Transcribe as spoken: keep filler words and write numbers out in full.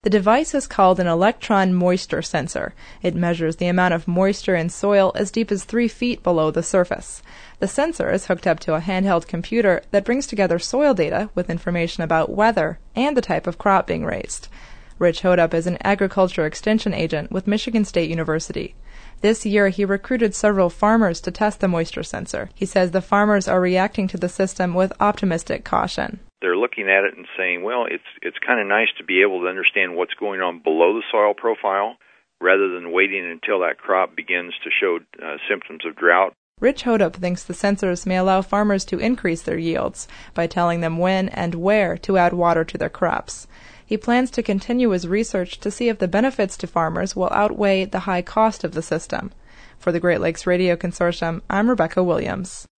The device is called an electron moisture sensor. It measures the amount of moisture in soil as deep as three feet below the surface. The sensor is hooked up to a handheld computer that brings together soil data with information about weather and the type of crop being raised. Rich Hodup is an agriculture extension agent with Michigan State University. This year, he recruited several farmers to test the moisture sensor. He says the farmers are reacting to the system with optimistic caution. They're looking at it and saying, well, it's it's kind of nice to be able to understand what's going on below the soil profile rather than waiting until that crop begins to show uh, symptoms of drought. Rich Hodup thinks the sensors may allow farmers to increase their yields by telling them when and where to add water to their crops. He plans to continue his research to see if the benefits to farmers will outweigh the high cost of the system. For the Great Lakes Radio Consortium, I'm Rebecca Williams.